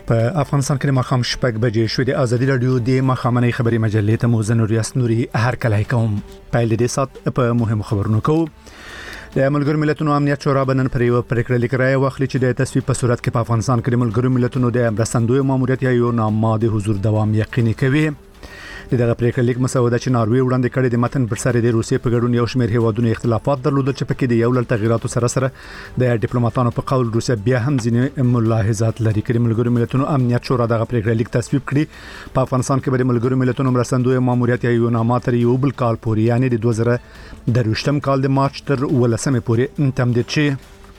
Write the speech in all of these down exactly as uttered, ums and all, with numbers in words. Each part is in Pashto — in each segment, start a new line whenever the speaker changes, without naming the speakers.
په افغانستان کې مخام شپږ بجې شو د ازادي رادیو د مخامنۍ خبري مجلې ته موزن ریاست نوري هر کله کوم پایل دې سات په مهم خبرونو کو د ملګرو ملتونو امنیت شورا بنن پر یو پریکړه لیکره واخلي چې د تصویب په صورت کې په افغانستان کې ملګرو ملتونو د مرستندوی ماموریت یا یو نامه د حضور دوام یقیني کوي. دغه پریکړه لیک مسوده چې ناروی وړاندې کړې د متن پر سر د روسیې په ګډون یو شمېر هیوادونو اختلافات درلودل چې پکې د یو لړ تغیراتو سره سره د ډیپلوماټانو په قول روسیه بیا هم ځینې ملاحظات لري. کړي ملګرو ملتونو امنیت شورا دغه پریکړه لیک تصویب کړي. په افغانستان کې به ملګرو ملتونو مرستندوی ماموریت یا یو نامه تر یو بل کال پورې یعنی د دوه زره درویشتم کال د مارچ تر ولسمې پورې تمدید شي.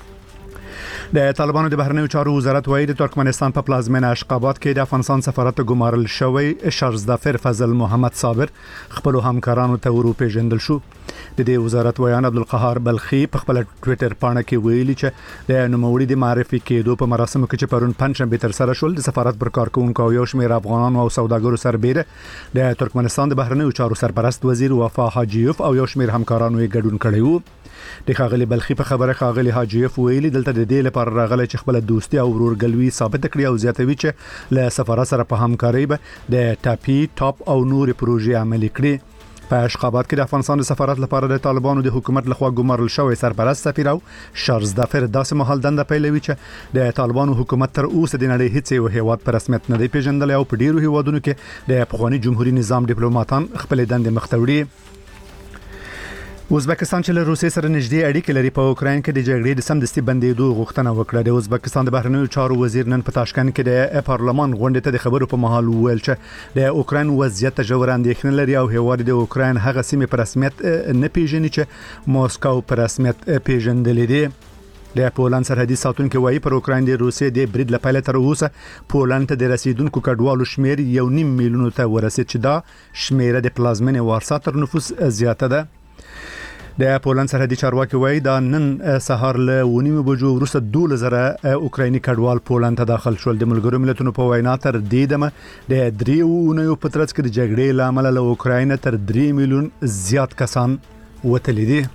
د طالبانو د بهرنیو چارو وزارت وایي د ترکمنستان په پلازمینه اشقابات کې د افغانستان سفارت ګمارل شوی شارزدافر فضل محمد صابر خپل همکارانو ته ورو پیژندل شو. د دې وزارت ویان عبدالقهار بلخي په خپل ټوئیټر پاڼه کې ویلي چې د نوموړي د معرفي کېدو په مراسمو کې چې پرون پنځشنبه تر سره شول د سفارت پر کارکونکو یو شمېر افغانانو او سوداګرو سربېره د ترکمنستان د بهرنیو چارو سرپرست وزیر وفا حاجیوف او یو شمېر همکارانو یې ګډون کړی وو. د خاغلی بلخي په خبره خاغلی حاجیوف ویلي دلته د دې لپاره راغلی چې خپل دوستي او ورورګلوي ثابت کړي او زیاتوي چې له سفارت سره په همکارۍ به د ټاپي ټاپ او نور پروژې عملي کړي. په اشقابات کې د افغانستان د سفارت لپاره د طالبانو د حکومت لخوا ګمارل شوی سرپرست سفیر او شارزدافر داسې مهال دنده پیلوي چې د طالبانو حکومت تر اوسه د نړۍ هیڅ یو هیواد په رسمیت نه دی پیژندل او په ډیرو هیوادونو کې د افغاني جمهوریت نظام ډیپلوماټان خپل دندې مختوړي. ازبکستان چې له روسیې سره نږدې اړیکې لري په اوکراین کې د جګړې د سمدستي بندېدو غوښتنه وکړه. د ازبکستان د بهرنیو چارو وزیر نن په تاشکند کې د پارلمان غونډې ته د خبرو په مهال وویل چې د اوکراین وضعیت ژور اندېښنه لري او هیواد د اوکراین هغه سیمې په رسمیت نه پیژني چې موسکو په رسمیت پیژندلې دي. د پولند سرحدي ساتونکو وایي پر اوکراین د روسیې د برید لپاره تر اوسه پولند ته د رسیدونکو کډوالو شمیر یو نیم میلیون ته ورسید چې دا شمیر د پلازمینې وارسا تر نفوس زیاته ده. د پولند سرحدي چارواکي وایي دا نن سهار له ونیمه بجو وروسته دوه زره اوکرایني کډوال پولند ته داخل شول. د ملګرو ملتونو په وینا تر دې دمه د دریو اونیو په ترڅ کې د جګړې لامل له اوکراین تر درې میلیون زیات کسان وتلي دي.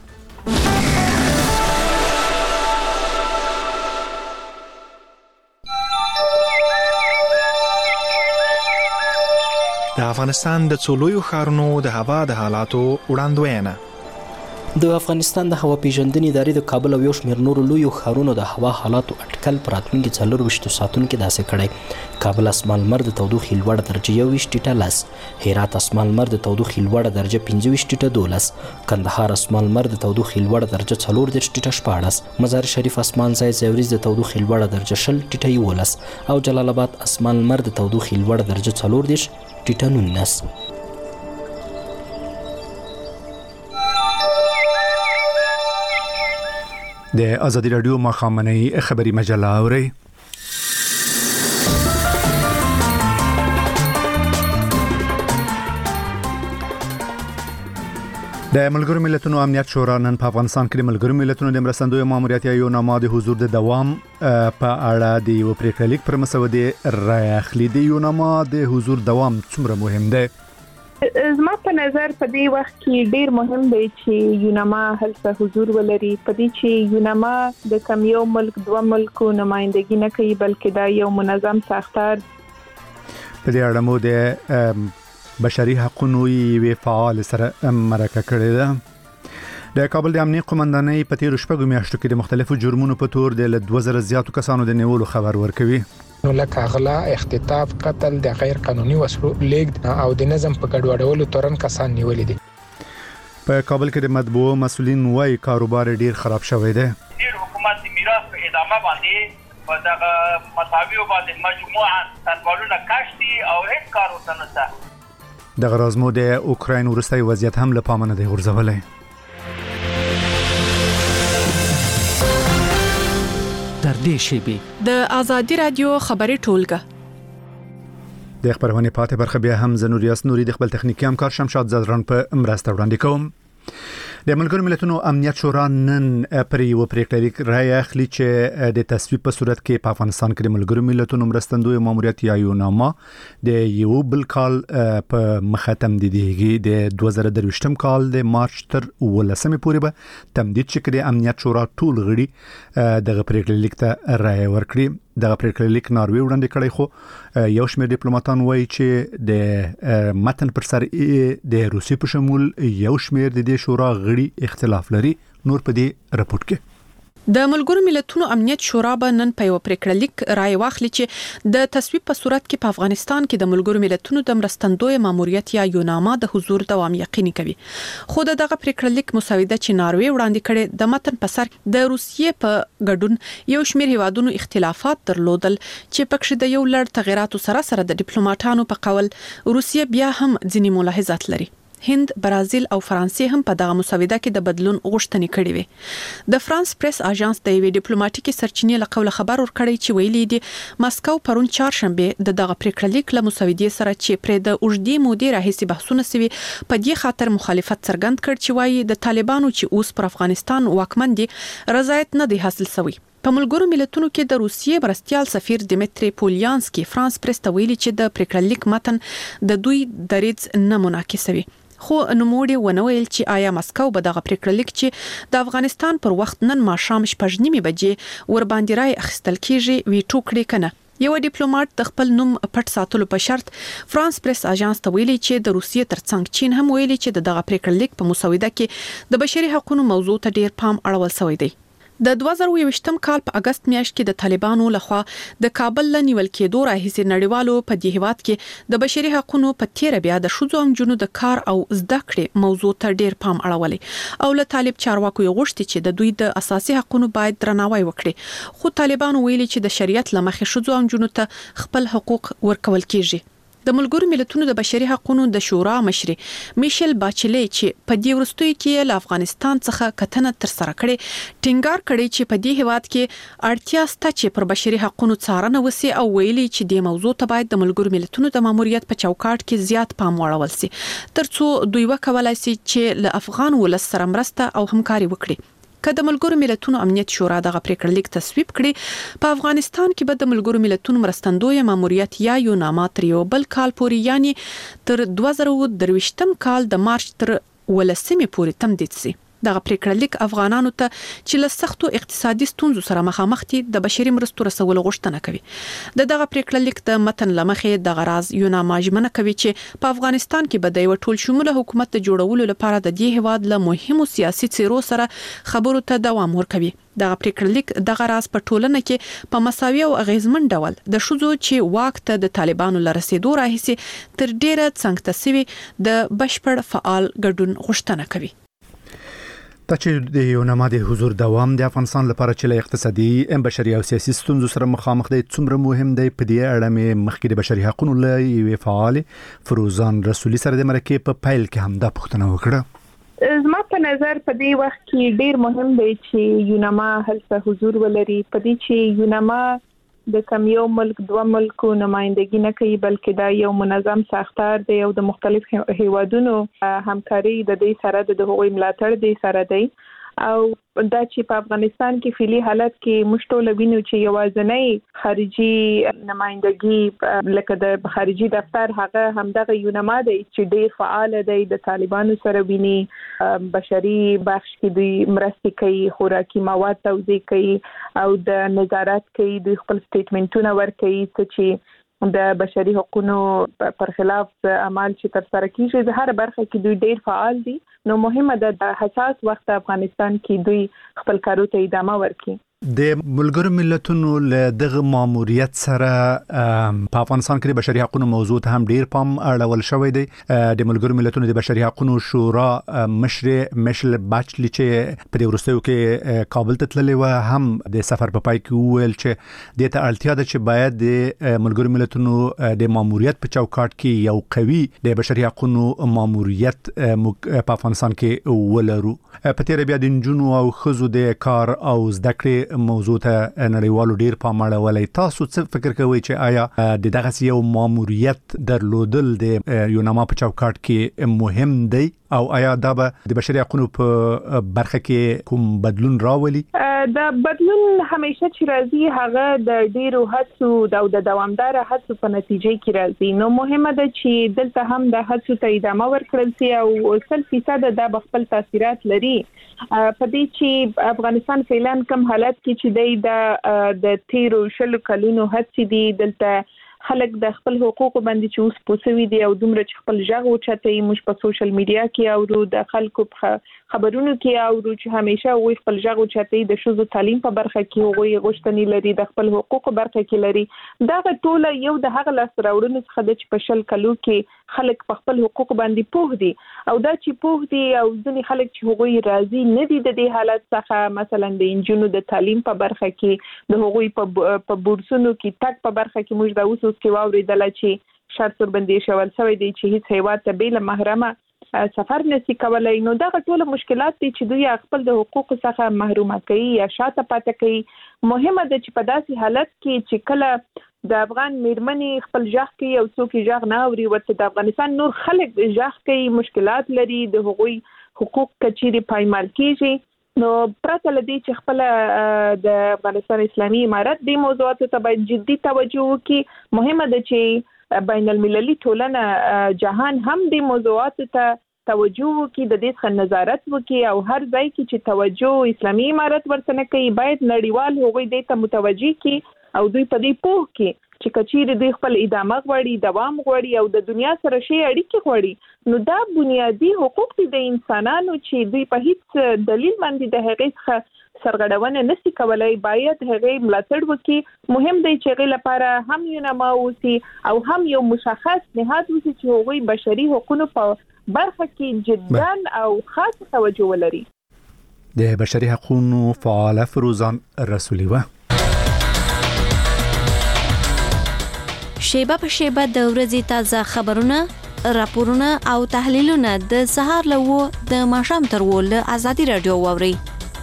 د افغانستان د څولویو ښارونو د هوا د حالاتو وړاندوینه.
د افغانستان د هوا پیژندنې ادارې د کابل او یو شمېر نورو لویو ښارونو د هوا حالاتو اټکل پر راتلونکي څلور ویشتو ساعتونو کې داسې کړی. کابل اسمان لمر د تودوخې لوړه درجه یو ویشت ټیټه لس، هرات اسمان لمر د تودوخې لوړه درجه پنځه ویشت ټیټه دولس، کندهار اسمان لمر د تودوخې لوړه درجه څلور دېرش ټیټه شپاړس، مزار شریف اسمان ځای ځای وریځ د تودوخې لوړه درجه شل ټیټه یولس او جلال آباد اسمان لمر د تودوخې لوړه درجه څلور دېرش ټیټه نولس.
د ازادي رادیو مخامنۍ خبري مجله اوري. د ملګرو ملتونو امنیت شورا نن په افغانستان کې د ملګرو ملتونو د مرستندوی ماموریت یا یو نامه د حضور د دوام په اړه د یو پریکړه لیک پر مسوده رای اخلي. د یو نامه د حضور دوام څومره مهم دی؟
زما په نظر په دې وخت کې ډیر مهم دی چې یوناما هلته حضور ولري. په دې چې یوناما د کم یو ملک دوه ملکو نمائندګي نه کوي بلکې دا یو منظم ساختار.
په دې اړه مو د بشري حقوقو یو فعال سره مرکه کړې ده. د کابل د امنیت قومندانۍ په تیر شپږو میاشتو کې د مختلفو جرمونو په تور د دوه زره زیاتو کسانو د نیولو خبر ورکوي.
نو لکه غلا، اختطاف، قتل، د غیر قانوني وسلو لیږد او د نظم په ګډوډولو تورن کسان نیولې دي.
په کابل کې د مطبوع مسولین وايي کاروبار ډیر خراب شوی دی.
د حکومت میراث په ادامه باندې په دغه مساویو باندې مجموعه تنبالونه کاشتي او هیڅ کار ورته نشته.
د غرازمو د اوکراین وروستي وضعیت هم له پامه نه دی غورځولی.
در دې شیبي
د ازادي رادیو خبري ټولګه
د خبرونه پاتې برخه بیا هم زنوریاس نوري د خپل تخنیکی همکار شمشاد زدران په مرسته وړاندې کوم. د ملګرو ملتونو امنیت شورا نن پر یو پریکړه لیک رای اخلي چې د تصویب په صورت کې په افغانستان کې د ملګرو ملتونو مرستندوی ماموریت یا یو نامه د یو بل کال په مختم دیږي د دوه زره درویشتم کال د مارچ تر ولسمې پورې به تمدید شي. د امنیت شورا ټول غړي دغه پریکړه لیک ته رای ورکړي. د پریکړه لیک ناروې وړاندې کړی، خو یو شمېر ډیپلوماټان وایي چې د متن پر سر د روسي په شمول یو شمېر د دې شورا غړي اختلاف لري. نور په دې راپورټ کې
د ملګرو ملتونو امنیت شورا به نن په یو پریکړه لیک رائے واخلي چې د تصویب په صورت کې په افغانستان کې د ملګرو ملتونو د مرستندوی ماموریت یا یوناما د حضور دوام یقیني کوي. خو دغه پریکړه لیک مسوده چې ناروې وړاندې کړي د متن په سر د روسیې په ګډون یو شمېر هیوادونو اختلافات درلودل چې پکې د یو لړ تغیراتو سره سره د ډیپلوماټانو په قول روسیې بیا هم ځینې ملاحظات لري. هند، برازیل او فرانسې هم په دغه مسوده کې د بدلون غوښتنې کړې وې. د فرانس پریس اژانس د یوې ډیپلوماټیکي سرچینې له قوله خبر ورکړی چې ویلي دي مسکو پرون چهارشنبه د دغه پریکړه لیک له مسودې سره چې پرې د اوږدې مودې راهیسې بحثونه سوي په دې خاطر مخالفت څرګند کړ چې وایي د طالبانو چې اوس پر افغانستان واکمن دي رضایت نه دی حاصل شوی. په ملګرو ملتونو کې د روسیې مرستیال سفیر دیمتری پولیانسکی فرانس پریس ته ویلي چې د پریکړه لیک متن د دوی دریځ نه منعکسوي. خو نوموړي ونه ویل چې آیا مسکو به دغه پریکړه لیک چې د افغانستان پر وخت نن ماښام شپږ نیمې بجې ور باندې راي اخیستل کیږي ویټو کړی کنه. یو ډیپلوماټ د خپل نوم پټ ساتلو په شرط فرانس پریس اژانس ته ویلي چې د روسیې ترڅنګ چین هم ویلي چې دغه پریکړه لیک په مسوده کې د بشري حقوقو موضوع ته ډیر پام اړول شوی دی. د دوه زره یوویشتم کال په اگست میاشت کې د طالبانو لخوا د کابل له نیول کېدو راهیسې نړیوالو په دې هیواد کې د بشري حقوقو په تیر بیا د ښځو او نجونو د کار او زده کړې موضوع ته ډیر پام اړولې او له طالب چارواکو غوښتي چې د دوی د اساسي حقوقو باید درناوی وکړي. خو طالبانو ویلي چې د شریعت لمخې ښځو او نجونو ته خپل حقوق ورکول کیږي. د ملګرو ملتونو د بشري حقوقو د شورا مشر میشل باچلی چې په دې ورستوي کې له افغانستان څخه کتنه تر سره کړي ټینګار کړي چې په دې هیواد کې اړتیا شته چې پر بشري حقوقو څارنه وسی او ویلي چې د موضوع ته باید د ملګرو ملتونو د ماموریت په چوکاټ کې زیات پام واړول شي ترڅو دوی وکولای شي چې له افغان ولس سره مرسته او همکاري وکړي. که د ملګرو ملتونو امنیت شورا دغه پریکړه لیک تصویب کړي په افغانستان کې به د ملګرو ملتونو مرستندوی ماموریت یا یوناما تر یو بل کال پورې یعنی تر دوه زره درویشتم کال د مارچ تر ولسمې پورې تمدید شي. دغه پریکړه لیک افغانانو ته چې له سختو اقتصادي ستونزو سره مخامخ دي د بشري مرستو رسولو غوښتنه کوي. د دغه پریکړه لیک د متن لمخې د غراض یوناما ژمنه کوي چې په افغانستان کې به د یو ټول شموله حکومت د جوړولو لپاره د دې هواد له مهمو سیاسي څیرو سره خبرو ته دوام ورکوي. دغه پریکړه لیک د غراض په ټولنه کې په مساوي او اغیزمن ډول د شذو چې واک ته د طالبانو لرسېدو راهیسي تر ډیره څنګ تسوي د بشپړ فعال ګډون غوښتنه کوي.
دا چې د یوناما د حضور دوام د افغانستان لپاره چې له اقتصادي، بشري او سیاسي ستونزو سره مخامخ دی څومره مهم دی په دې اړه مې مخکې د بشري حقوقو له یوې فعال فروزان رسولي سره د مرکې په پیل کې هم دا پوښتنه وکړه.
زما په نظر په دې وخت کې ډیر مهم دی چې یوناما هلته حضور ولري. په دې چې یوناما د کم یو ملک دوه ملکو نمائندګي نه کوي بلکې دا یو منظم ساختار دی او د مختلف هیوادونو همکاري د دې سره د هغوی ملاتړ دی سره دی او دا چې په افغانستان کې فعلی حالت کې مشټول وینو چې یوازنۍ خارجي نمائندګي لکه د خارجي دفتر هغه همدغه یوناما دی چې ډیر فعال دی د طالبانو سره ویني بشري بخش کې دوی مرستې کوي، خوراکي مواد توزیع کوي او د نظارت کوي، دوی خپل سټیټمنټونه ورکوي چې د بشري حقوقو پر خلاف عمل چې تر سره کیږي د هر برخه کې دوی ډیر فعال دي. نو مهمه ده د حساس وخت افغانستان کې دوی خپل کارو ته ادامه ورکړي.
د ملګرو ملتونو له دغه ماموریت سره په افغانستان کې د بشري حقوقو موضوع ته هم ډیر پام اړول شوی دی. د ملګرو ملتونو د بشري حقوقو شورا مشر میشل باچلی چې په دې ورستیو کې کابل ته تللی و هم د سفر په پای کې وویل چې د ته اړتیا ده چې باید د ملګرو ملتونو د ماموریت په چوکاټ کې یو قوي د بشري حقوقو ماموریت په افغانستان کې ولرو. په تیر بیا د نجونو او ښځو د کار او زده کړې موضوع ته نړیوالو ډیر پام اړولی. تاسو څه فکر کوئ چې آیا د دغه یو ماموریت درلودل د یوناما په چوکاټ کې مهم دی؟ او آیا دا به د بشري حقوقو په برخه کې کوم بدلون راولي؟
د بدلون همیشه چې راځي هغه د ډیرو هڅو د دوامدار هڅو په نتیجه کې راځي. نو مهمه ده چې دلته هم د هڅو ته ادامه ورکړل شي او سل فیصد د خپل تاثیرات لري په دې چې افغانستان فعلا کوم حالت کې چې د تیرو شلو کلونو هڅې دي دلته خلک د خپل حقوقو باندې چې اوس پوسوي دي او دومره چې خپل ژغ اوچتي موږ په سوشل میډیا کې او د خلکو په خبرونو کې او چې همیشه وي خپل ژغ اوچتي د شوزو تعلیم په برخه کې وي غوښتنې لري د خپل حقوقو برخه کې لري. دا ټول یو د هغه لاس راوړنې څخه د چې په شل کلو کې خلک په خپل حقوقو باندې پوه دي او دا چې پوه دي او ځینې خلک چې هغوی راضي نه دي د دې حالت څخه مثلا د انجونو د تعلیم په برخه کې د هغوی په بورسونو کې تک په برخه کې موږ د اوس کې واوریدل چې شرط وربندې شول شوی دی چې هیڅ هیواد ته بیل محرمه سفر نشي کولای. نو دا ټول مشکلات دي چې دوی خپل د حقوقو څخه محروم کوي یا شاته پاتې کوي. مهمه ده چې په داسې حالت کې چې کله د افغان میرمنې خپل ژغ کوي او څوک ژغ نه اوري ورته د افغانستان نور خلک ژغ کوي مشکلات لري د هغوی حقوق کچېرې پایمال کیږي. نو پرته لدی چې خپل د افغانستان اسلامي امارت د موضوعاتو ته باید جدي توجه وکړي. مهمه ده چې بین المللي ټولنه جهان هم د موضوعاتو ته توجه وکړي د دې څخه نظارت وکړي او هر ځای کې چې توجه اسلامي امارت ورته کوي باید نړیوال هغوی دې ته متوجي کړي او دوی په دې پوه کړي چې کچېرې دوی خپل ادامه غواړي دوام غواړي او د دنیا سره شی اړیکې غواړي نو دا بنیادی حقوق دي د انسانانو چې دوی په هیڅ دلیل باندې د هغې څخه سرغړونه نشي کولای. باید هغه ملاتړ وکړي. مهم دی چې هغه لپاره هم یونما اوسي او هم یو مشخص نهاد اوسي چې هغوی بشري حقوقو په برخه کې جدا او خاص توجه ولري.
د بشري حقوقو فعال فروزان رسولي و
شیبه په شیبه د ورځې تازه خبرونه راپورونه او تحلیلونه د سهار له و د ماښام تر و له ازادي رادیو واوري.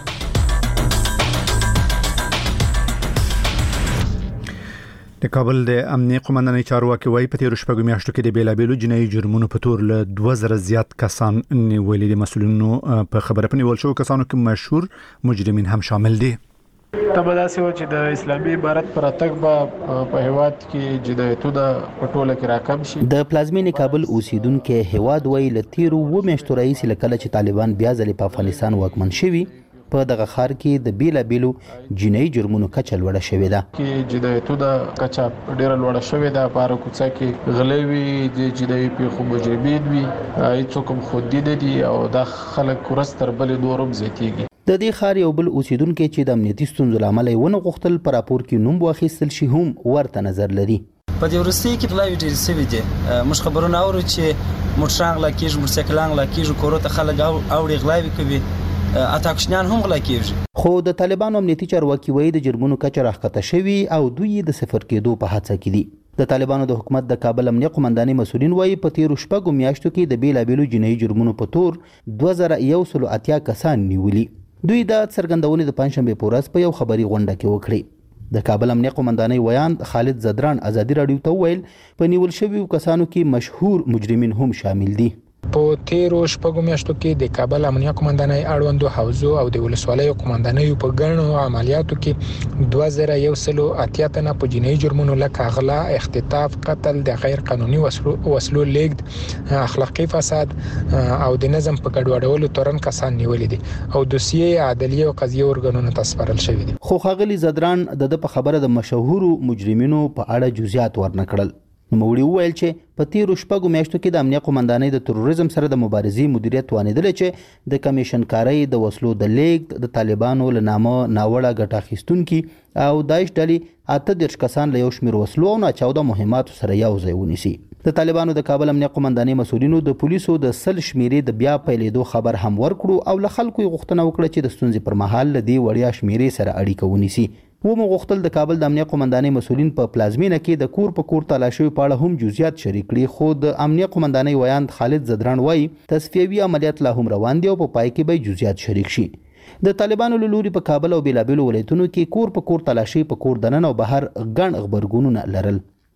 د کابل د امنیه قومندانۍ چارواکي وايي په تیرو شپږو میاشتو کې د بیلابیلو جنایي جرمونو په تور له دوه زره زیات کسان نیولي دي. مسؤلینو په خبره په نیول شو کسانو کې مشهور مجرمین هم شامل دي.
تبداسي و چې د اسلامي امارت پر اتګ به په هیواد کې جنایتونه په ټوله کې راکم شي.
د پلازمینې کابل اوسیدونکو هیواد وی له تیرو و میاشتو راهیسې لکه چې طالبان بیا ځلې په افغانستان واکمن شوي په دغه خار کې د بیلا بیلو جنایي جرمونو کچه لوړه شوې ده.
کې جنایتونه کچه ډیره لوړه شوې ده. په هر کوڅه کې غلوي د جنایي پیښو مجرمین وي هیڅوک هم خودي نه دي او دا خلک ورځ تر بلې نورم زیاتېږي.
د دې خار یو بل اوسیدونکو چې د امنیتي ستونزو لامل یې ونه غوښتل پر راپور کې نوم واخیستل شي هم ورته نظر لري.
په دې ورستي کې بلای ډیر سوي دي. موږ خبرونه اورو چې موټرانګ لا کېږي موټرسایکلانګ لا کېږي کورو ته خلک اوړي غلاوي کوي اتاکشنان هم غلا کېږي.
خو د طالبانو امنیتي چارواکي وایي د جرمونو کچه راښکته شوي او دوی د صفر کېدو په هڅه کې دي. د طالبانو د حکومت د کابل امنیه قومندانۍ مسؤلین وایي په تیرو شپږو میاشتو کې د بیلابیلو جنایي جرمونو په تور دوه زره یو سل اتیا کسان نیولي. دوی د څرګندونې د پنځشنبې په ورځ په یو خبري غونډه کې وکړې. د کابل امنیه قومندانۍ ویان خالد زدران ازادي رادیو ته ویل په نیول شویو کسانو کې مشهور مجرمین هم شامل دي.
په تیرو شپږو میاشتو کې د کابل امنیه قومندانۍ اړوندو حوزو او د ولسوالیو قومندانۍ په ګڼو عملیاتو کې دوه زره یو سل اتیا تنه په جنایي جرمونو لکه غلا، اختطاف، قتل، د غیر قانوني وسلو لیږد، اخلاقي فساد او د نظم په ګډوډولو تورن کسان نیولې دي او دوسیې عدلیه او قضیه ورګنونو ته سپارل شوې دي.
خو ښاغلي زدران د په خبره د مشهورو مجرمینو په اړه جزئیات ورنکړل. نوموړي وویل چې په تیرو شپږو میاشتو کې د امنیه قومندانۍ د تروریزم سره د مبارزې مدیریت توانیدل چې د کمیشن کارۍ د وسلو د لیږد د طالبانو له نامه ناوړه ګټه اخیستونکي او داعش ډلې اته دېرش کسان له یو شمېر وسلو او ناچاوده مهماتو سره یو ځای ونیسي. د طالبانو د کابل امنیه قومندانۍ مسؤلینو د پولیسو د سل شمیرې د بیا پیلېدو خبر هم ورکړو او له خلکو یې غوښتنه وکړه چې د ستونزې پر مهال له دې وړیا شمیرې سره اړیکه ونیسي. و مو غوښتل د کابل د امنیه قومندانۍ مسؤلین په پلازمینه کې د کور په کور تلاشیو په اړه هم جزئیات شریک کړي. خو د امنیه قومندانۍ ویاند خالد زدران وایي تصفیوي عملیات لا هم روان دي او په پای کې به جزئیات شریک شي. د طالبانو له لوري په کابل او بیلابیلو ولایتونو کې کور په کور تلاشي په کور دننه او بهر ګڼ خبرګونونه لرل.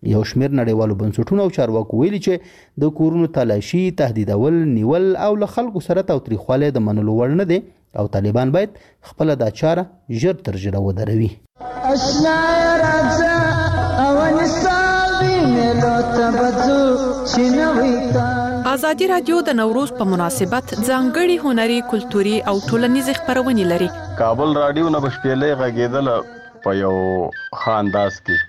یو شمېر نړیوالو بنسټونو او چارواکو ویلي چې د کورونو تلاشي، تهدیدول، نیول او له خلکو سره تاوتریخوالی د منلو وړ نه دی او طالبان باید خپله دا چاره ژر تر ژره ودروي.
ازادي رادیو د نوروز په مناسبت ځانګړي هنري، کلتوري او ټولنیزې خپرونې لري.
کابل رادیو نه بشپېلې غږېدله په یو ښه انداز کې.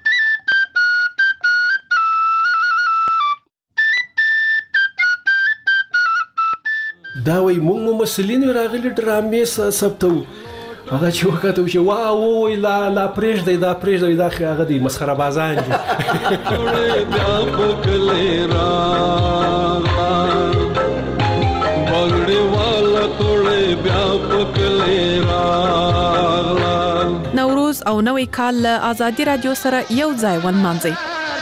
دا وایي موږ مو مسلین راغلي ډرامې ثبتو. هغه چې وکتو چې واه وای لا لا پرېږدئ دا پرېږدئ دا هغه دی مسخره بازان دي.
نوروز او نوی کال له ازادي رادیو سره یو ځای ونمانځئ.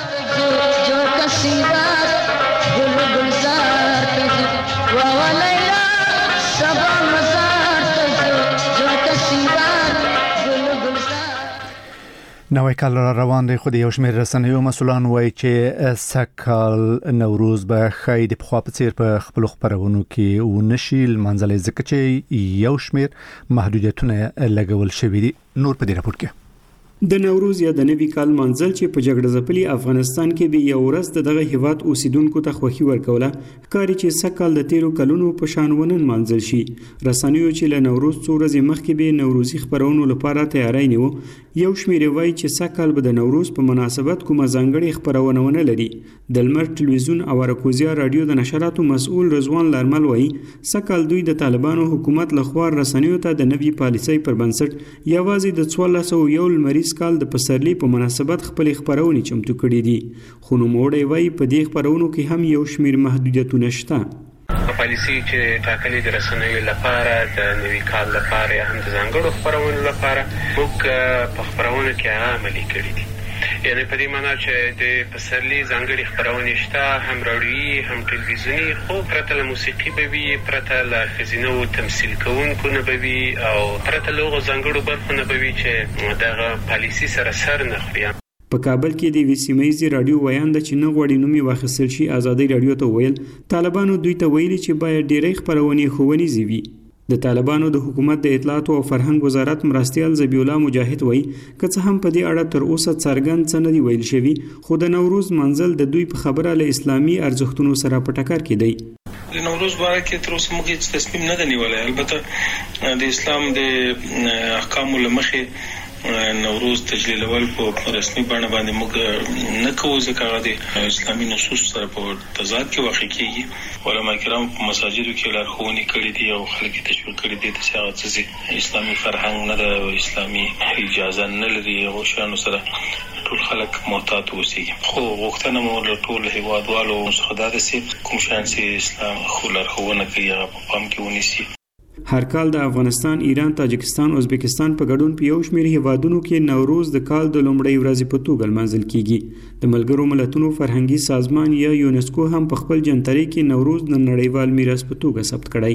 نوی کال را روان دی، خو د یو شمېر رسنیو مسؤلان وایي چې سږکال نوروز به ښایي د پخوا په څېر په خپلو خپرونو کې ونشي لمانځلی، ځکه چې یو شمېر محدودیتونه لګول شوي دي. نور په دې راپور کې
د نوروز یا د نوي کال منځل چې په جګړه ځپلي افغانستان کې به یو ورځ د دغه هیواد اوسیدونکو ته خوښي ورکوله، ښکاري چې سږکال د تیرو کلونو په شان ونه منځل شي. رسنیو چې له نوروز څو ورځې مخکې به نوروزي خپرونو لپاره تیاری نیو، یو شمېر وایي چې سږکال به د نوروز په مناسبت کومه ځانګړې خپرونه ونه لري. د لمر ټلویزیون او اراکوزیا رادیو د نشراتو مسؤل رضوان لارمل وایي سږکال دوی د طالبانو حکومت لخوا رسنیو ته د نوي پالیسۍ پر بنسټ یوازې د څوارلس سوه یو لمریز کال د پسرلي په مناسبت خپلې خپرونې چمتو کړي دي، خو نوموړی وایي په دې خپرونو کې هم یو شمېر محدودیتونه شته.
پالیسي چې ټاکلې د رسنیو لپاره د نوي کال لپاره یا هم د ځانګړو خپرونو لپاره موږ په خپرونو کې هغه عملي کړي دي. یعنې په دې معنا چې د پسرلي ځانګړي خپرونې شته، هم راډیویي هم ټلویزیوني، خو پرته له موسیقي به وي، پرته له ښځینو تمثیل کوونکو نه به وي او پرته له هغو ځانګړو برخو نه به وي چې دغه پالیسي سره سر نه خوري.
په کابل کې د یوې سیمه ییزې راډیو ویان ده چې نه غواړي نوم یې واخیستل شي ازادي راډیو ته وویل طالبانو دوی ته ویلي چې باید ډېری خپرونې ښوونیزې وي. د طالبانو د حکومت د اطلاعاتو او فرهنګ وزارت مرستیال ذبیح الله مجاهد وایي که څه هم په دې اړه تر اوسه څرګند څه نه دي ویل شوي، خو د نوروز منځل د دوی په خبره له اسلامي ارزښتونو سره په ټکر کې دی.
د نوروز باره کې تر اوسه موږ هیڅ تصمیم نه دی نیولی. البته د اسلام د احکامو له مخې نوروز تجلیلول په رسمي بڼه باندې موږ نه کوو، ځکه هغه د اسلامي نصوص سره په تضاد کې واقع کېږي. علما کرام په مساجدو کې لارښوونې کړي دي او خلک یې تشویق کړي دي چې هغه څه اسلامي فرهنګ نه ده او اسلامي اجازه نه لري، هغو شیانو سره ټول خلک محتاط اوسېږي. خو غوښتنه مو له ټول هېوادوالو څخه دا ده چې کوم شیان چې اسلام خو لارښوونه کوي هغه په پام کې ونیسي.
هر کال د افغانستان، ایران، تاجکستان، ازبکستان په ګډون په یو شمېر هیوادونو کې نوروز د کال د لومړۍ ورځې په توګه لمانځل کیږي. د ملګرو ملتونو فرهنګي سازمان یا یونسکو هم په خپل جنتري کې نوروز د نړیوال میراث په توګه ثبت کړی.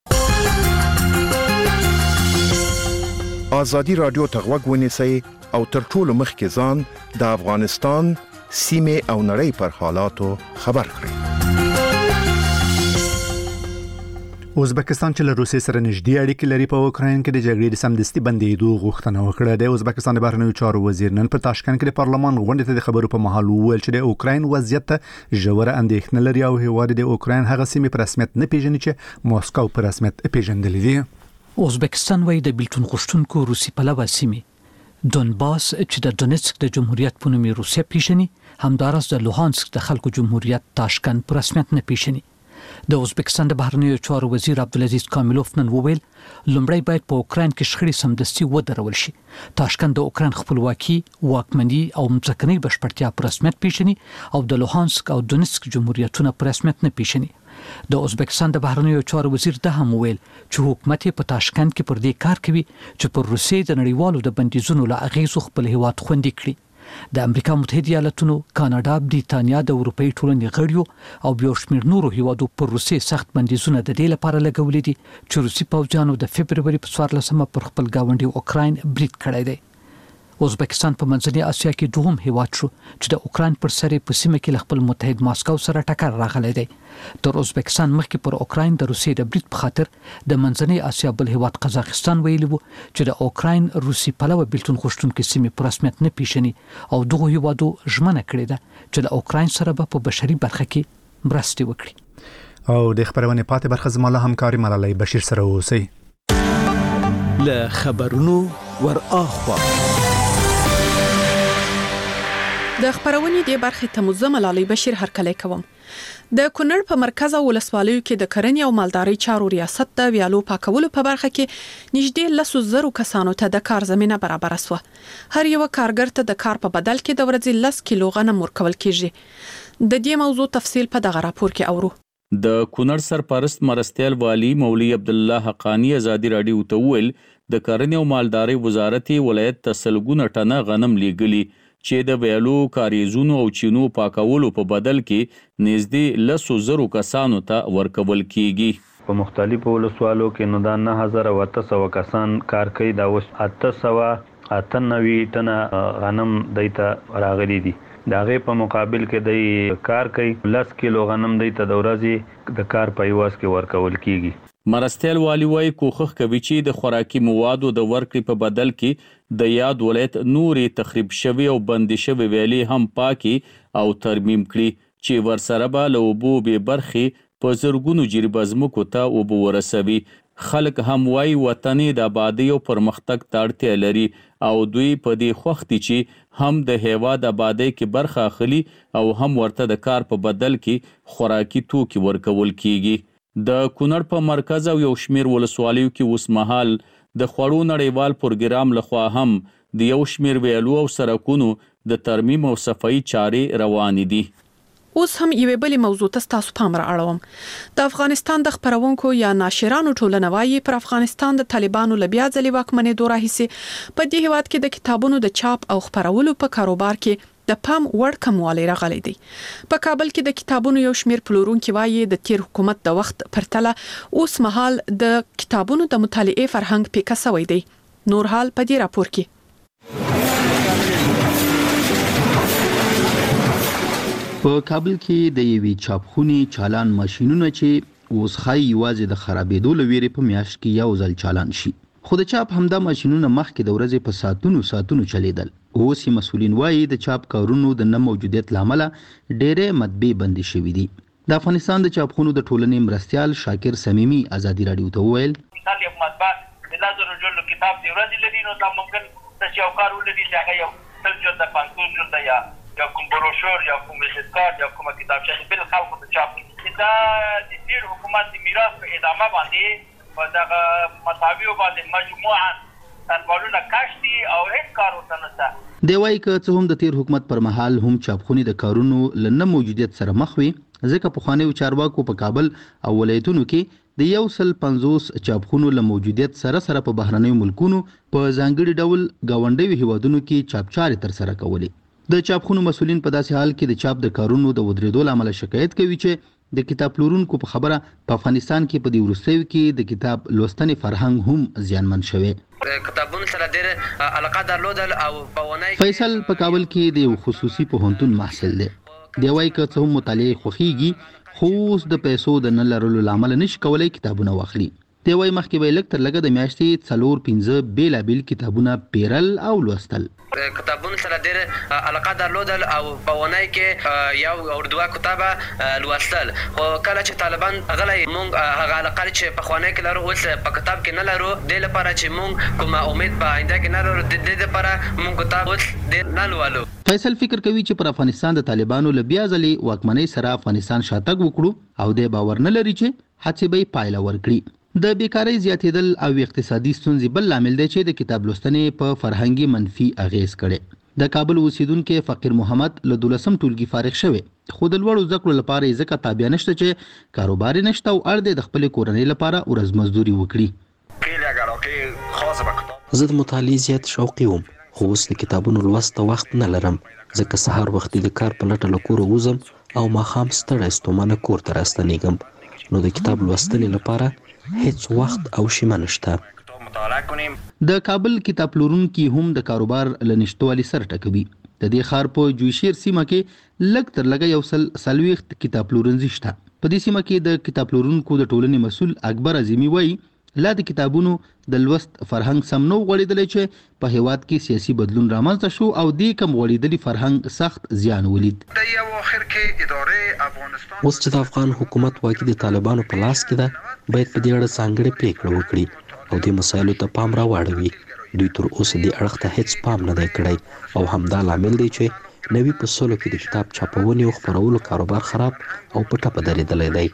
ازادي رادیو ته غوږ ونیسئ او تر ټولو مخکې ځان د افغانستان سیمې او نړۍ پر حالاتو خبر کړئ.
ازبکستان چې له روسیې سره نږدې اړیکې لري په اوکراین کې د جګړې د سمدستي بندېدو غوښتنه وکړه. د ازبکستان د بهرنیو چارو وزیر نن په تاشکند کې د پارلمان غونډې ته د خبرو په مهال وویل چې د اوکراین وضعیت ته ژوره اندېښنه لري او هیواد د اوکراین هغه سیمې په رسمیت نه پیژني چې موسکو په رسمیت پیژندلې دي.
ازبکستان وايي د بیلتون غوښتونکو روسي پلوه سیمې دونباس چې د دونیتسک د جمهوریت په نوم روسیا پیژني، همدارس د لوهانسک د خلکو جمهوریت تاشکند په رسمیت نه پیژني. د ازبکستان د بهرنیو چارو وزیر عبدالعزیز کاملوف نن وویل لومړی باید په اوکراین کې شخړې سمدستي ودرول شي. تاشکند د اوکراین خپلواکي، واکمني او مځکنۍ بشپړتیا په رسمیت پیژني او د لوهانسک او دونیتسک جمهوریتونه په رسمیت نه پیژني. د ازبکستان د بهرنیو چارو وزیر ده هم وویل چې حکومت په تاشکند کې پر دې کار کوي چې پر روسیې د نړیوالو د بندیزونو له اغیزو خپل هیواد خوندي کړي. د امریکا متحده ایالاتونو، کاناډا، بریتانیا، د اروپאי ټولنې غړیو او بیا شمېر نورو هیوادو پر روسیې سخت بندیزونه د دې لپاره لګولې دي چې روسي پوځیانو د فبرवरी په څوارلسمه پر خپل ګاونډي اوکراین برید کړی دی. ازبکستان په منځنۍ اسیا کې دوهم هیواد شو چې د اوکراین پر سر په سیمه کې خپل متحد ماسکو سره ټکر راغلی دی. تر ازبکستان مخکې پر اوکراین د روسي د برید په خاطر د منځنۍ اسیا بل هیواد قزاقستان ویلي وو چې د اوکراین روسي پلوه بیلتون غوښتونکو سیمې په رسمیت نه پیژني او دغه هیوادو ژمنه کړې ده چې د اوکراین سره به په بشري برخه کې مرستې وکړي.
او د خبرونه پاتې برخه زموږ همکاري ملالۍ بشیر سره اوسئ.
له خبرونو ور اخوا
د خبرونې د برخې ته مزه ملالۍ بشیر هرکلی کوم. د کونړ په مرکز او ولسوالیو کې د کرنې او مالدارۍ چارو ریاست د ویالو پاکولو په برخه کې نږدې لسو زرو کسانو ته د کار زمينه برابر شوه. هر یو کارګر ته د کار په بدل کې د ورځې لس کیلو غنم ورکول کیږي. د دې موضوع تفصیل په دغه راپور کې اورو.
د کونړ سرپرست مرستیال والی مولوی عبد الله حقانی ازادي رادیو ته ویل د کرنې او مالدارۍ وزارت ولایت ته سلګونه ټنه غنم لیږلي چې د ویالو کاریزونو او چینو پاکولو په بدل کې نږدې لسو زرو کسانو ته ورکول کیږي.
په مختلفو ولسوالو کې نو دا نه هزار او اته سوه کسان کار کوي. دا اوس اته سوه اته نوي ټنه غنم دیته راغلي دي. د هغې په مقابل کې دی کار کوي. لس کیلو غنم دیته د ورځې د کار په عوض کې ورکول کیږي.
مرستیال والی وایي کوښښ کوي چې د خوراکي موادو د ورکړې په بدل کې د یاد ولایت نورې تخریب شوي او بندې شوي ویالې هم پاکي او ترمیم کړي چې ورسره به له اوبو بې برخې په زرګونو جریبه ځمکو ته اوبه ورسوي. خلک هم وایي وطن د آبادۍ او پرمختګ ته اړتیا لري او دوی په دې خوښ دي چې هم د هیواد آبادۍ کې برخه اخلي او هم ورته د کار په بدل کې خوراکي توکي ورکول کیږي. د کونړ په مرکز او یو شمیر ولسوالیو کې اوس مهال د خوړو نړیوال پروګرام لخوا هم د یو شمیر ویالو او سړکونو د ترمیم او صفایي چارې روانې دي.
اوس هم یوه بلې موضوع ته تاسو پام را اړوم. د افغانستان د خبرونکو یا ناشرانو ټولنه وايي پر افغانستان د طالبانو لبیا ځلې واکمنې دوره هيسي په دې هیواد کې د کتابونو د چاپ او خبرولو په کاروبار کې د پام وړ کموالی راغلی دی. په کابل کې د کتابونو یو شمیر پلورونکي وايي د تیر حکومت د وخت پرتله اوس مهال د کتابونو د مطالعې فرهنګ پیکه شوی دی. نور حال په دې راپور کې.
په کابل کې د یوې چاپخونې چالان ماشینونه چې اوس خای یوازې د خرابېدو لویری په میاشت کې یو ځل چالان شي. خو د چاپ همدا ماشینونه مخکې د ورځې په ساعتونو ساعتونو چلیدل. اوس یې مسؤلین وایي د چاپ کارونو د نه موجودیت لامل ډېرې مطبعې بندې شوې دي. د افغانستان د چاپخونو د ټولنې مرستیال شاکر سمیمي ازادي رادیو ته وویل
مثال یو مطبعه د لازم جوړ کتاب دی ورځې لري نو دا ممکن چې یو کار ولري چې هغه یو تل جوړ د پانګو جوړ یا یا کوم بروشور یا کوم ویزیټ یا کوم کتابچه بل خلکو ته چاپ دا د تیر حکومت د میراث په ادامه باندې په دغه مساویو باندې مجموعاً تنوالونه کاشتي او هیڅ کار ورته نشته.
دی وایي که څه هم د تیر حکومت پر مهال هم چاپخونې د کارونو له نه موجودیت سره مخ وي ځکه پخوانیو چارواکو په کابل او ولایتونو کې د یو سل پنځوس چاپخونو له موجودیت سره سره په بهرنیو ملکونو په ځانګړي ډول ګاونډیو هیوادونو کې چاپچارې تر سره کولې. د چاپخونو مسؤلین په داسې حال کې د چاپ د کارونو د ودرېدو له امله شکایت کوي چې د کتاب پلورونکو په خبره په افغانستان کې په دې وروستیو کې د کتاب لوستنې فرهنګ هم زیانمن شوی.
کتابونو سره ډېر علاقه درلودل او په ونای
فیصل په کابل کې د یو خصوصي پوهنتون محصل دی. دی وایي که څه هم مطالعه خوښیږي خو اوس د پیسو د نه لرلو له امله نشي کولی کتابونه واخلي. دی وایي مخکې به یې لږ تر لږه د میاشتې څلور پنځه بېلابېل کتابونه پیرل او لوستل.
کتابونو سره ډېر علاقه درلودل او په ونای کې یو او دوه کتابه لوستل. خو کله چې طالبان غلای مونږ هغه علاقه چې په خوانه کې لرو اوس په کتاب کې نه لرو د لپاره چې مونږ کومه امید په آینده کې نه لرو د دې لپاره مونږ کتاب اوس ډېر نه لولو.
فیصل فکر کوي چې پر افغانستان د طالبانو له بیا ځلې واکمنۍ سره افغانستان شاتګ وکړو او د باور نه لري چې هڅې به پایله ورکړي. د بیکارۍ زیاتېدل او اقتصادي ستونزې بل لامل دی چې د کتاب لوستنې په فرهنګي منفي اغیز کړي. د کابل اوسیدونکو فقیر محمد له دولسم ټولګي فارغ شوی خو د لوړو زده کړو لپاره یې ځکه تابع نشته چې کاروبار نشته او اړ دی د خپلې کورنۍ لپاره ورځ مزدوري وکړي.
زه د مطالعې زیات شوقي وم خو اوس د کتابونو لوست وخت نه لرم ځکه سهار وختي د کار په لټه له کوره وځم او ماښام ستړی ستومانه کور ته راستنېږم نو د کتاب لوستنې لپاره هیڅ وخت او شیمه نشته.
مطالعه
نکنیم.
د کابل کتاب پلورونکي هم د کاروبار لنشتوالي سر ټکوي. د دې ښار په جوشیر سیمه کې لږ تر لږه یو سل سلويخت کتاب پلورنځي شته. په دې سیمه کې د کتاب پلورونکو د ټولنې مسول اکبر عظیمی وایي لا د کتابونو د لوست فرهنګ سم نو غوړېدلی چې په هیواد کې سیاسي بدلون رامنځته شو او دې کم غوړېدلي فرهنګ سخت زیان ولید.
د یو اخر کې ادارې افغانستان
اوس چې د افغان حکومت واکي د طالبانو په لاس کې ده باید په دې اړه ځانګړې پریکړه وکړي او د مسایلو ته پام راواړوي. دوی تر اوسه دې اړخ ته هیڅ پام نه دی کړی او همدا لامل دی چې نوي په سلو کې د کتاب چاپونې او خپرولو کاروبار خراب او په ټپه درېدلی دی.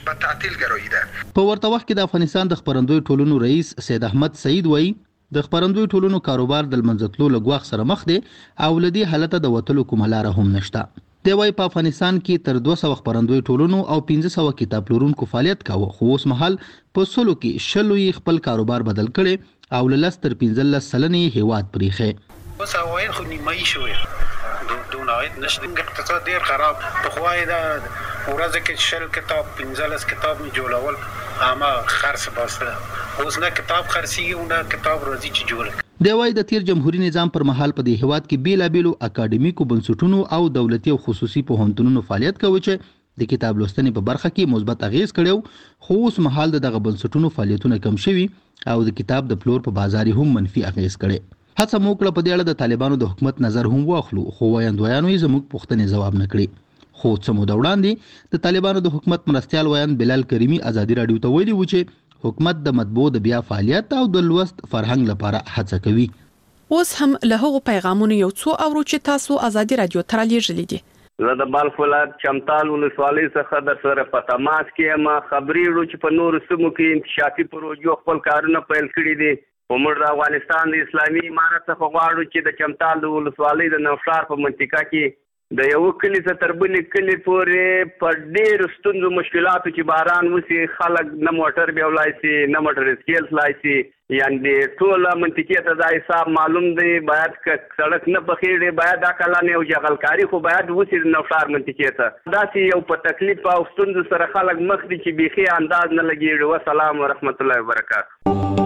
په ورته وخت کې د افغانستان د خپرندوی ټولنو رئیس سید احمد سعید وایي د خپرندوی ټولنو کاروبار د لمنځتلو له ګواښ سره مخ دی او له دې حالته د وتلو کومه لاره هم نشته. دی وایي په افغانستان کې تر دوه سوه خپرندوی ټولنو او پنځه سوه کتاب پلورونکو فعالیت کاوه خو اوس مهال په سلو کې شلو یې خپل کاروبار بدل کړی او له لس تر پنځلس سلنې هیواد پریښی.
اوس عواید خو نیمایي شوی دون عاید نشته. اقتصاد ډېر خراب. پخوا د ورځې کې شل کتاب پنځلس کتاب مې جوړول اما خرڅ باسته. اوس نه کتاب خرڅېږي نه کتاب راځي چې جوړ.
دی وایي د تیر جمهوریت نظام پر مهال په دې هیواد کې بیلابیلو اکاډمیکو بنسټونو او دولتي او خصوصي پوهنتونونو فعالیت کوي چې د کتاب لوستنې په برخه کې مثبت اغیز کړو خو اوس مهال دغه بنسټونو فعالیتونه کم شوي او د کتاب د پلور په بازار هم منفي اغیز کړي. هڅه مو کړه په دې اړه د طالبانو د حکومت نظر هم واخلو خو وایندویانو یې زموږ پوښتنې ځواب نه کړي. خو څه موده وړاندې د طالبانو د حکومت مرستیال وایند بلال کریمي ازادي راډیو ته ویلي و چې حکومت د مطبوع د بیا فعالیت او د لوست فرهنګ لپاره هڅه کوي.
اوس هم له هغو پیغامونو یو څو اورو چې تاسو ازادي راډیو ته رالیږلي دي.
زه د بلخ ولایت چمتال ولسوالۍ څخه در سره په تماس کې یم. خبرې وړو چې په نورو سیمو کې انکشافي پروژو خپل کارونه پیل کړي دي. په موږ د افغانستان د اسلامي امارت څخه غواړو چې د چمتال د ولسوالۍ د نوښار په منطقه کې د یو کلي څخه تر بلې کلي پورې په ډېرو ستونزو مشکلاتو چې باران وسي خلک نه موټر بیا ولاړ شي نه موټر سکیل تلای شي یعنې ټوله منطقې ته دا حساب معلوم دی. باید که سړک نه پخېږي باید دا کلانې او جغلکاري خو باید وسي د نوښار منطقې ته. داسې یو په تکلیف او ستونزو سره خلک مخ دي چې بیخي انداز نه لګېږي. والسلام ورحمت الله وبرکاته.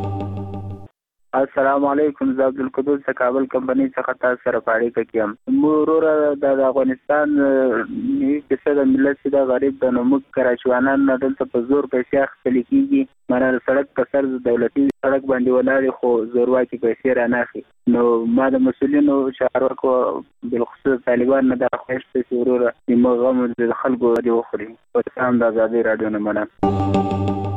السلام علیکم. زه عبدالقدوس د کابل کمپنۍ څخه تاسو سره په اړیکه کې یم. وروره د افغانستان نوي کیسه د ملت چې د غریب د نو موږ کراچوانان نه دلته په زور پیسې اخیستل کېږي. مانه د سړک په سر دولتي سړک باندې ولاړې خو زورواکي پیسې رانه اخلي. نو ما د مسؤلینو چارواکو بالخصوص طالبان نه دا خواهش کوي چې وروره زموږ غم د خلکو دې وخوري. په د ازادي راډیو نه مننه.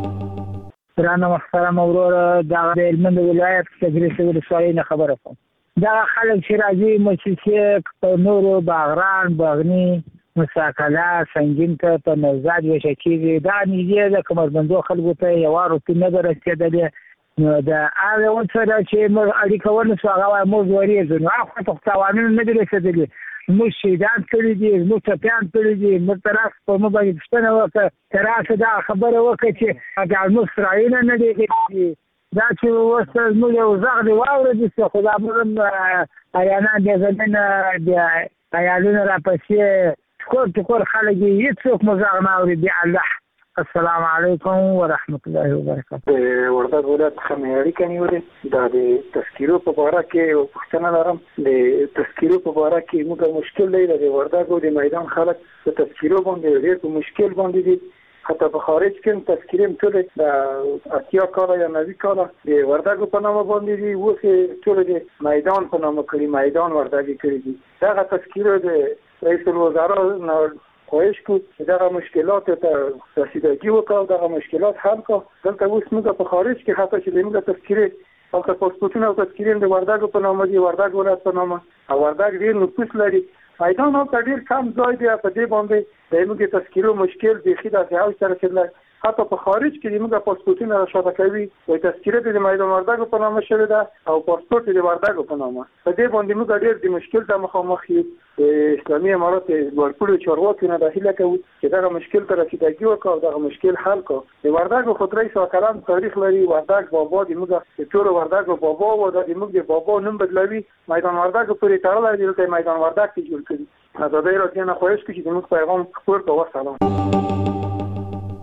رانه محترم وروره دا د هلمند ولایت تدریس ولسوالۍ نه خبره کوم. دا خلک چې راځي مؤسسې په نورو باغران باغني مساکله سنگین ته په نوزاد ویشه کېږي. دا نږدې د کمربندو خلکو ته یوه روپۍ نه ده رسېدلې. نو د هغې اوس سره چې موږ اړیکه ونیسو هغه وایي موږ ورېږو. نو هغه خو ته تاوانونه نه دي رسېدلي. موږ شهیدان کړي دي زموږ ټپیان کړي دي. موږ ته راسه په موږ باندې پوښتنه وکړه ته راسه دا خبره وکړه چې دا زموږ سرایونه نه دي کړي. دا چې اوس زموږ یو غږ دې واورېدي خو دا موږ هم عیانان د زمین د عیالونه راپسې ټکور ټکور خلک دي هېڅوک مو غږ نه اوري بیا الله. السلام علیکم ورحمت الله وبرکاته.
وردګ ولایت څخه مې اړیکه نیولې. دا د تذکیرو په باره کې یو پوښتنه لرم. د تذکیرو په باره کې موږ مشکل دی د وردګ د میدان خلک په تذکیرو باندې ډېر په مشکل باندې دي. حتی په خارج کې هم تذکیرې هم ټولې د اتیا کاله یا نوي کاله د وردګو په نامه باندې دي. اوس یې ټولې د میدان په نامه کړي میدان وردګ کړي دي. دغه تذکیرو د رئیس الوزرا خواهش کو چې دغه مشکلات ته رسیدگی وکړو دغه مشکلات حل کو. دلته اوس موږ په خارج کې حتی چې موږ تذکیرې او پاسپورتونه او تذکیرې د وردګ په نامه دي وردګ ولایت په نامه او وردګ ډېر نفوس لري. میدان هم ډېر کم ځای دی. په دې باندې د موږ تذکیرو مشکل بیخي داسې اوج ته رسېدلی. حتی په خارج کې موږ پاسپورتونه راښکته کوي وایي تذکیره د میدان وردګو په نامه شوې ده او پاسپورت د وردګو په نامه. په دې باندې موږ ډېر د مشکل ته مخامخ یو. اسلامي امارت لوړپوړو چارواکو نه دا هیله کوو چې دغه مشکل ته رسیدګي وکړو او دغه مشکل حل کړو. د وردګو خو درې سوه کلن تاریخ لري. وردګ بابا د موږ د ټولو وردګو بابا و. دا د موږ د بابا نوم بدلوي میدان وردګو پورې تړلی دی. دلته میدان وردګ کې جوړ کړي. ازادي راډیو نه خواهش کوي چې زموږ پیغام خپور کړو. والسلام.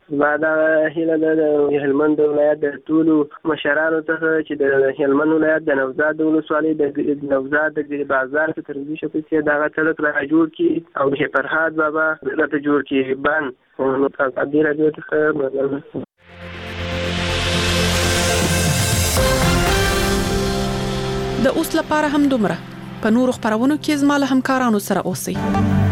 بعد هله د هلمند ولایت د ټولو مشرانو څخه چې د هلمند ولایت د نوزاد ولسوالۍ د نوزاد د بازار په تربیه شپې دغه سړک را جوړ کی او شه فرهاد بابا راته جوړ کی باندې نو تاسو د رادیو څخه
د اوس لپاره هم دومره په نورو خبرونو کې زما له همکارانو سره اوسئ.